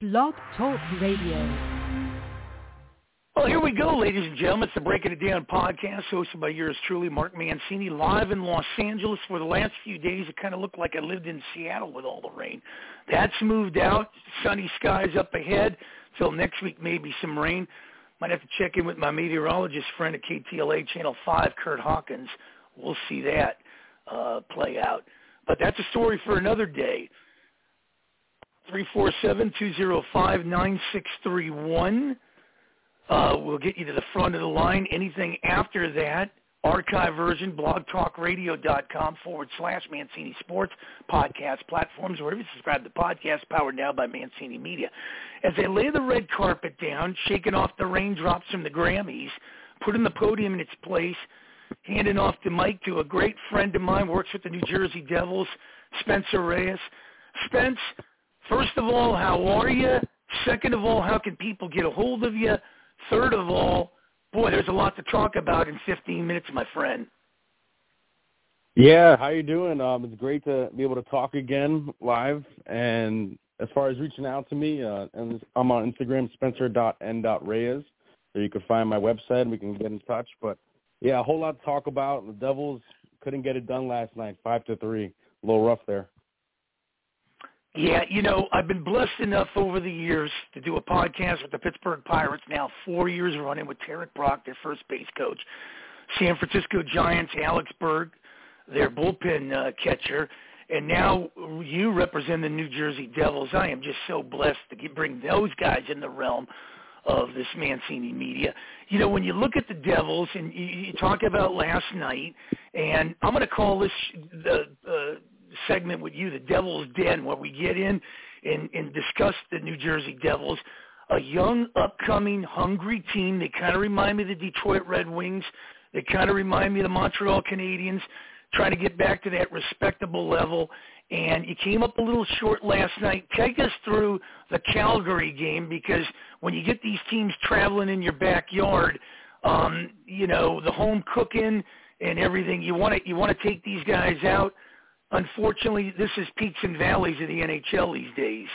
Blog Talk Radio. Well, here we go, ladies and gentlemen. It's the Breaking It Down podcast hosted by yours truly, Mark Mancini, live in Los Angeles. For the last few days, it kind of looked like I lived in Seattle with all the rain. That's moved out. Sunny skies up ahead. Till next week, maybe some rain. Might have to check in with my meteorologist friend at KTLA Channel 5, Kurt Hawkins. We'll see that play out. But that's a story for another day. 347-205-9631. We'll get you to the front of the line. Anything after that, archive version, blogtalkradio.com/Mancini Sports, podcast platforms, wherever you subscribe to podcasts, powered now by Mancini Media. As they lay the red carpet down, shaking off the raindrops from the Grammys, putting the podium in its place, handing off the mic to a great friend of mine, works with the New Jersey Devils, Spencer Reyes. Spence, first of all, how are you? Second of all, how can people get a hold of you? Third of all, boy, there's a lot to talk about in 15 minutes, my friend. Yeah, how you doing? It's great to be able to talk again live. And as far as reaching out to me, and I'm on Instagram, spencer.n.reyes. So you can find my website and we can get in touch. But, yeah, a whole lot to talk about. The Devils couldn't get it done last night, 5-3. A little rough there. Yeah, you know, I've been blessed enough over the years to do a podcast with the Pittsburgh Pirates, now 4 years running with Tarek Brock, their first base coach, San Francisco Giants, Alex Berg, their bullpen catcher, and now you represent the New Jersey Devils. I am just so blessed to bring those guys in the realm of this Mancini Media. You know, when you look at the Devils and you talk about last night, and I'm going to call this the segment with you, the Devil's Den, where we get in and discuss the New Jersey Devils, a young, upcoming, hungry team. They kind of remind me of the Detroit Red Wings. They kind of remind me of the Montreal Canadiens, trying to get back to that respectable level. And you came up a little short last night. Take us through the Calgary game, because when you get these teams traveling in your backyard, you know, the home cooking and everything, you want to take these guys out. Unfortunately, this is peaks and valleys of the NHL these days.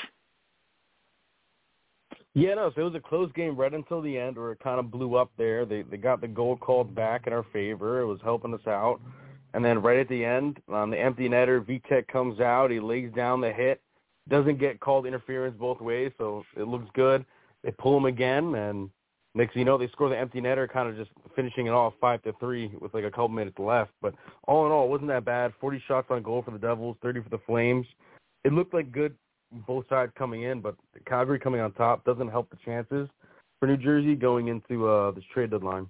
Yeah, no, so it was a close game right until the end where it kind of blew up there. They got the goal called back in our favor. It was helping us out. And then right at the end, the empty netter, Vitek comes out. He lays down the hit. Doesn't get called interference both ways, so it looks good. They pull him again, and next thing you know, they score the empty netter, kind of just finishing it off 5-3 with like a couple minutes left. But all in all, it wasn't that bad. 40 shots on goal for the Devils, 30 for the Flames. It looked like good both sides coming in, but Calgary coming on top doesn't help the chances for New Jersey going into this trade deadline.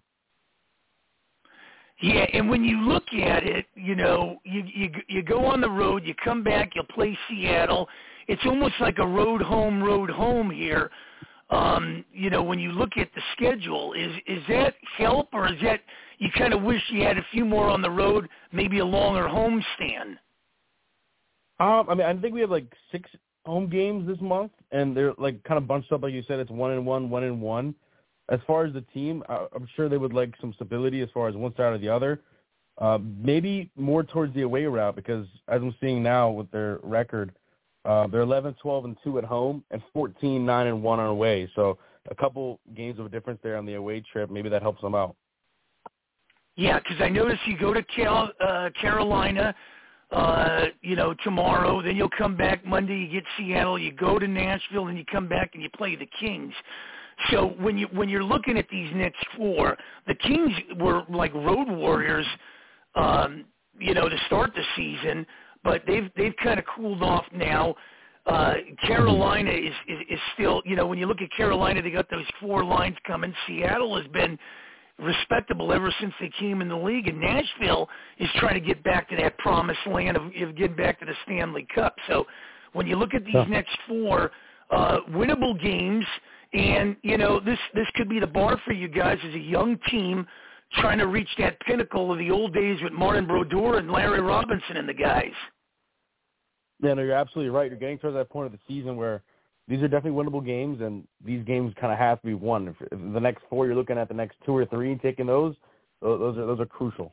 Yeah, and when you look at it, you know, you go on the road, you come back, you play Seattle. It's almost like a road home here. You know, when you look at the schedule, is that help, or is that you kind of wish you had a few more on the road, maybe a longer homestand? I mean, I think we have like 6 home games this month, and they're like kind of bunched up, like you said. It's 1-1, 1-1. As far as the team, I'm sure they would like some stability as far as one side or the other. Maybe more towards the away route, because as I'm seeing now with their record, they're 11-12-2 at home and 14-9-1 on away. So a couple games of a difference there on the away trip. Maybe that helps them out. Yeah, because I noticed you go to Carolina, you know, tomorrow. Then you'll come back Monday. You get Seattle. You go to Nashville, and you come back and you play the Kings. So when you're looking at these next 4, the Kings were like road warriors, you know, to start the season. But they've kind of cooled off now. Carolina is still, you know, when you look at Carolina, they got those 4 lines coming. Seattle has been respectable ever since they came in the league, and Nashville is trying to get back to that promised land of getting back to the Stanley Cup. So when you look at these next 4 winnable games, and, you know, this could be the bar for you guys as a young team trying to reach that pinnacle of the old days with Martin Brodeur and Larry Robinson and the guys. Yeah, no, you're absolutely right. You're getting towards that point of the season where these are definitely winnable games, and these games kind of have to be won. If the next 4, you're looking at the next 2 or 3 and taking those are crucial.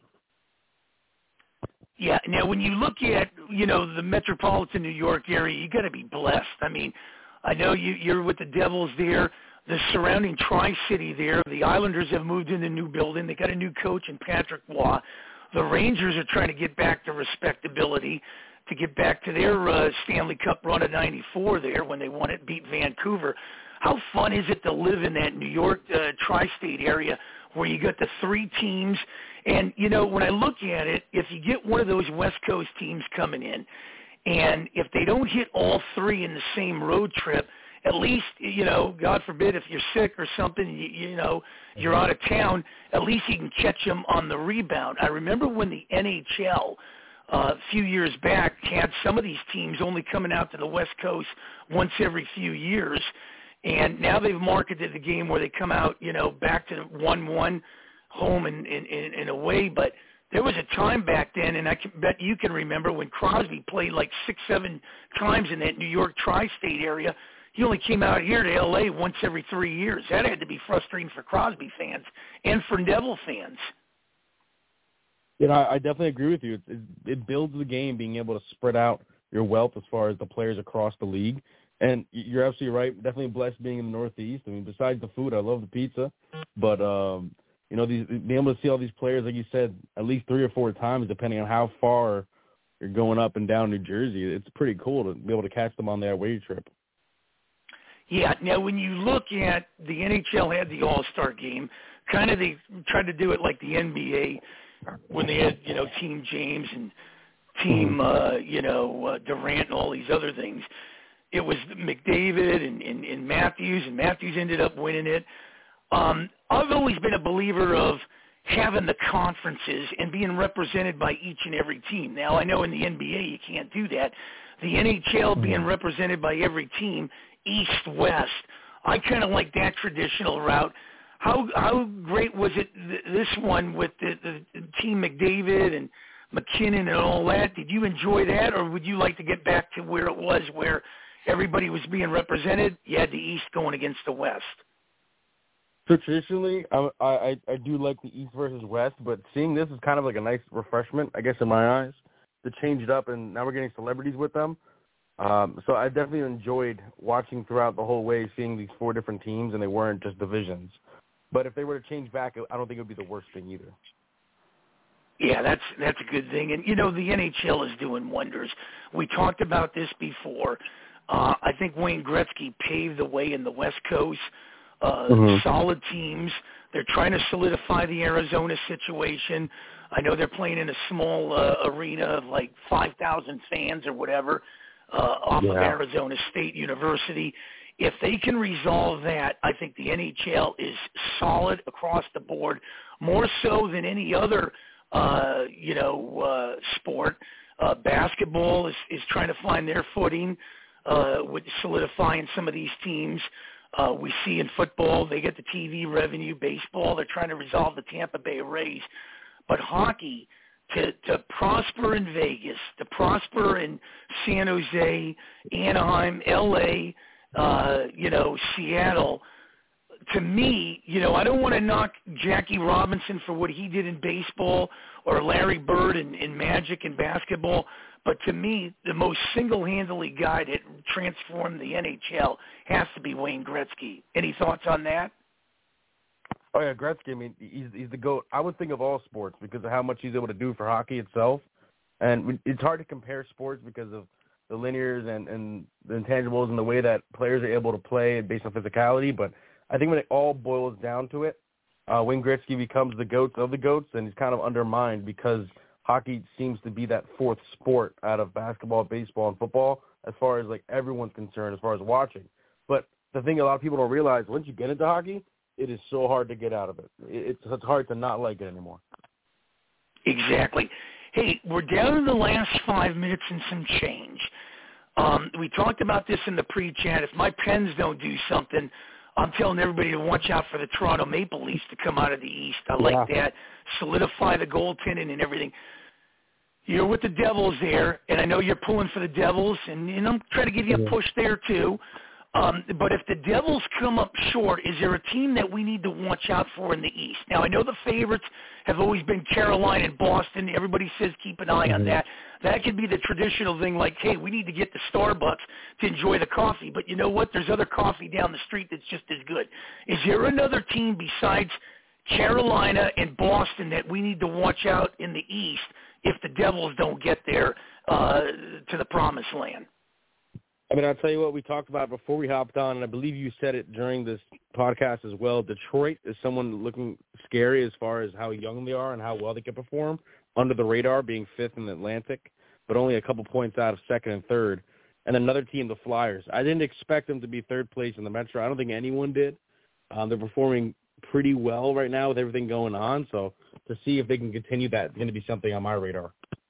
Yeah. Now, when you look at, you know, the metropolitan New York area, you got to be blessed. I mean, I know you're with the Devils there. The surrounding Tri-City there, the Islanders have moved in the new building. They got a new coach in Patrick Waugh. The Rangers are trying to get back to respectability, to get back to their Stanley Cup run of '94 there when they won it, beat Vancouver. How fun is it to live in that New York tri-state area where you got the three teams? And, you know, when I look at it, if you get one of those West Coast teams coming in, and if they don't hit all three in the same road trip, at least, you know, God forbid if you're sick or something, you know, you're out of town, at least you can catch them on the rebound. I remember when the NHL a few years back had some of these teams only coming out to the West Coast once every few years, and now they've marketed the game where they come out, you know, back to 1-1 home and away. But there was a time back then, and I can bet you can remember, when Crosby played like 6-7 times in that New York tri-state area. He only came out here to L.A. once every 3 years. That had to be frustrating for Crosby fans and for Devil fans. You know, I definitely agree with you. It builds the game, being able to spread out your wealth as far as the players across the league. And you're absolutely right. Definitely blessed being in the Northeast. I mean, besides the food, I love the pizza. But, you know, being able to see all these players, like you said, at least 3 or 4 times, depending on how far you're going up and down New Jersey, it's pretty cool to be able to catch them on that away trip. Yeah, now when you look at the NHL had the All-Star game, kind of they tried to do it like the NBA when they had, you know, Team James and Team, you know, Durant and all these other things. It was McDavid and Matthews, and Matthews ended up winning it. I've always been a believer of having the conferences and being represented by each and every team. Now, I know in the NBA you can't do that. The NHL being represented by every team, East, West. I kind of like that traditional route. How great was it, this one with the Team McDavid and McKinnon and all that? Did you enjoy that, or would you like to get back to where it was, where everybody was being represented? You had the East going against the West. So traditionally, I do like the East versus West, but seeing this is kind of like a nice refreshment, I guess, in my eyes, to change it up, and now we're getting celebrities with them. So I definitely enjoyed watching throughout the whole way, seeing these 4 different teams, and they weren't just divisions. But if they were to change back, I don't think it would be the worst thing either. Yeah, that's a good thing. And, you know, the NHL is doing wonders. We talked about this before. I think Wayne Gretzky paved the way in the West Coast. Solid teams. They're trying to solidify the Arizona situation. I know they're playing in a small arena of like 5,000 fans or whatever off of Arizona State University. If they can resolve that, I think the NHL is solid across the board, more so than any other, you know, sport. Basketball is trying to find their footing with solidifying some of these teams. We see in football, they get the TV revenue. Baseball, they're trying to resolve the Tampa Bay Rays. But hockey, to prosper in Vegas, to prosper in San Jose, Anaheim, L.A., you know, Seattle, to me, you know, I don't want to knock Jackie Robinson for what he did in baseball or Larry Bird in Magic and basketball, but to me, the most single-handedly guy that transformed the NHL has to be Wayne Gretzky. Any thoughts on that? Oh, yeah, Gretzky, I mean, he's the GOAT. I would think of all sports because of how much he's able to do for hockey itself. And it's hard to compare sports because of the linears and the intangibles and the way that players are able to play based on physicality. But I think when it all boils down to it, Wayne Gretzky becomes the GOAT of the GOATs, and he's kind of undermined because hockey seems to be that 4th sport out of basketball, baseball, and football as far as, like, everyone's concerned as far as watching. But the thing a lot of people don't realize, once you get into hockey, it is so hard to get out of it. It's hard to not like it anymore. Exactly. Hey, we're down to the last 5 minutes and some change. We talked about this in the pre-chat. If my Pens don't do something, I'm telling everybody to watch out for the Toronto Maple Leafs to come out of the East. I like that. Solidify the goaltending and everything. You're with the Devils there, and I know you're pulling for the Devils, and I'm trying to give you a push there too. But if the Devils come up short, is there a team that we need to watch out for in the East? Now, I know the favorites have always been Carolina and Boston. Everybody says keep an eye on that. That could be the traditional thing like, hey, we need to get to Starbucks to enjoy the coffee. But you know what? There's other coffee down the street that's just as good. Is there another team besides Carolina and Boston that we need to watch out in the East if the Devils don't get there to the promised land? I mean, I'll tell you what we talked about before we hopped on, and I believe you said it during this podcast as well. Detroit is someone looking scary as far as how young they are and how well they can perform under the radar, being fifth in the Atlantic, but only a couple points out of second and third. And another team, the Flyers. I didn't expect them to be third place in the Metro. I don't think anyone did. They're performing pretty well right now with everything going on, so to see if they can continue that is going to be something on my radar.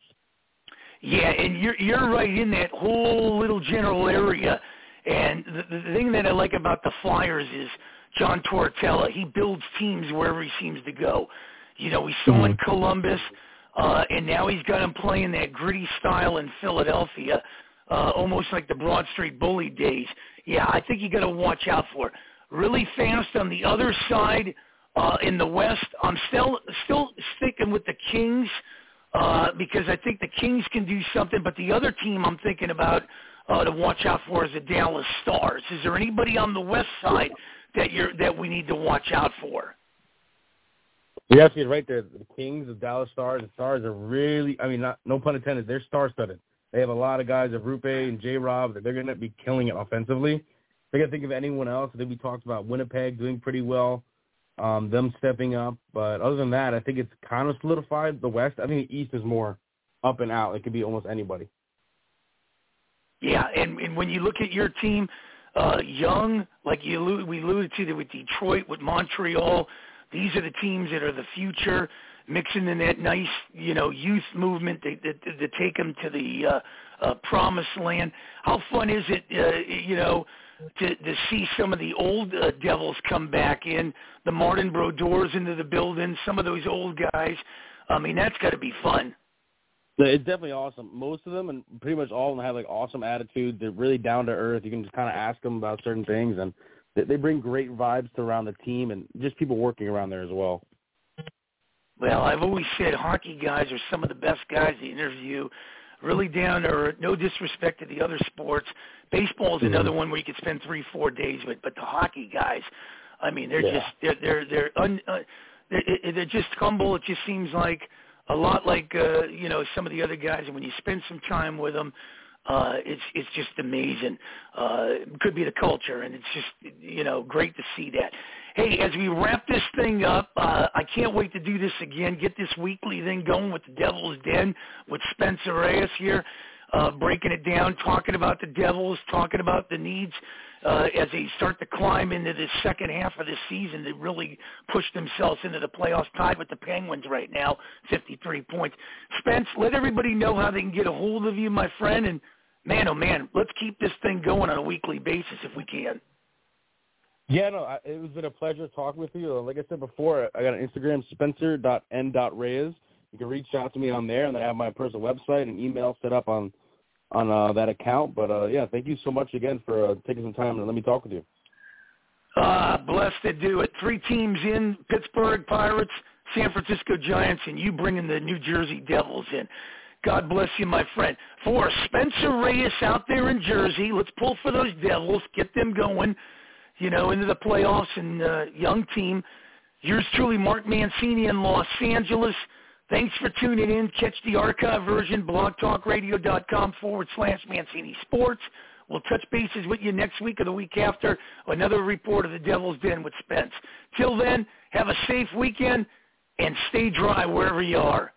Yeah, and you're right in that whole little general area. And the thing that I like about the Flyers is John Tortorella. He builds teams wherever he seems to go. You know, we saw in Columbus, and now he's got him playing that gritty style in Philadelphia, almost like the Broad Street Bully days. Yeah, I think you got to watch out for it. Really fast on the other side in the West, I'm still sticking with the Kings. Because I think the Kings can do something, but the other team I'm thinking about to watch out for is the Dallas Stars. Is there anybody on the West side that we need to watch out for? You're absolutely right there. The Kings, the Dallas Stars, the Stars are really, I mean, no pun intended, they're star-studded. They have a lot of guys of Rupe and J-Rob that they're going to be killing it offensively. If I can think of anyone else, I think we talked about Winnipeg doing pretty well. Them stepping up. But other than that, I think it's kind of solidified the West. I think the East is more up and out. It could be almost anybody. Yeah, and when you look at your team, young, like we alluded to with Detroit, with Montreal, these are the teams that are the future, mixing in that nice, youth movement to take them to the promised land. How fun is it, to see some of the old Devils come back in, the Martin Brodeurs into the building, some of those old guys. I mean, that's got to be fun. It's definitely awesome. Most of them and pretty much all of them have, like, awesome attitudes. They're really down to earth. You can just kind of ask them about certain things, and they bring great vibes to around the team and just people working around there as well. Well, I've always said hockey guys are some of the best guys to interview. Really down to earth, no disrespect to the other sports. Baseball is another one where you could spend 3-4 days with, but the hockey guys, I mean, they're just humble. It just seems like a lot like some of the other guys, and when you spend some time with them, it's just amazing. It could be the culture, and it's just great to see that. Hey, as we wrap this thing up, I can't wait to do this again, get this weekly thing going with the Devil's Den with Spencer Reyes here, breaking it down, talking about the Devils, talking about the needs as they start to climb into the second half of the season. They really push themselves into the playoffs, tied with the Penguins right now, 53 points. Spence, let everybody know how they can get a hold of you, my friend, and man, oh man, let's keep this thing going on a weekly basis if we can. Yeah, no, it was a pleasure talking with you. Like I said before, I got an Instagram, spencer.n.reyes. You can reach out to me on there, and then I have my personal website and email set up on that account. But, yeah, thank you so much again for taking some time to let me talk with you. Blessed to do it. 3 teams in, Pittsburgh Pirates, San Francisco Giants, and you bringing the New Jersey Devils in. God bless you, my friend. For Spencer Reyes out there in Jersey, let's pull for those Devils, get them going, into the playoffs and young team. Yours truly, Mark Mancini in Los Angeles. Thanks for tuning in. Catch the archive version, blogtalkradio.com/Mancini Sports. We'll touch bases with you next week or the week after. Another report of the Devil's Den with Spence. Till then, have a safe weekend and stay dry wherever you are.